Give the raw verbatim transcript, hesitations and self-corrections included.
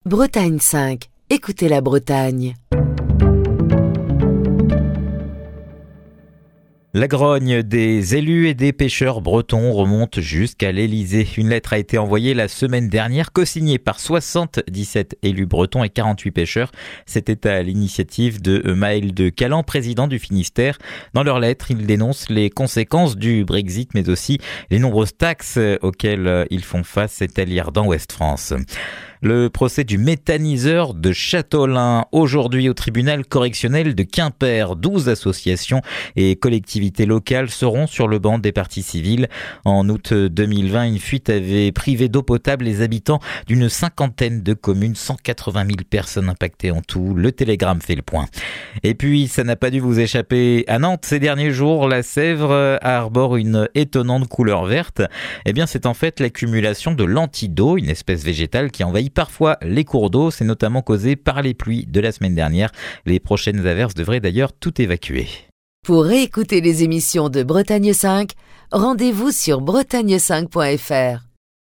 Bretagne cinq. Écoutez la Bretagne. La grogne des élus et des pêcheurs bretons remonte jusqu'à l'Elysée. Une lettre a été envoyée la semaine dernière, co-signée par soixante-dix-sept élus bretons et quarante-huit pêcheurs. C'était à l'initiative de Maël de Calan, président du Finistère. Dans leur lettre, ils dénoncent les conséquences du Brexit, mais aussi les nombreuses taxes auxquelles ils font face, c'est à lire dans Ouest France. Le procès du méthaniseur de Châteaulin, aujourd'hui au tribunal correctionnel de Quimper. douze associations et collectivités locales seront sur le banc des parties civiles. En août deux mille vingt, une fuite avait privé d'eau potable les habitants d'une cinquantaine de communes, cent quatre-vingt mille personnes impactées en tout. Le Télégramme fait le point. Et puis, ça n'a pas dû vous échapper à Nantes. Ces derniers jours, la Sèvre arbore une étonnante couleur verte. Eh bien, c'est en fait l'accumulation de lentilles d'eau, une espèce végétale qui envahit parfois les cours d'eau. C'est notamment causé par les pluies de la semaine dernière. Les prochaines averses devraient d'ailleurs tout évacuer. Pour réécouter les émissions de Bretagne cinq, rendez-vous sur bretagne cinq point f r.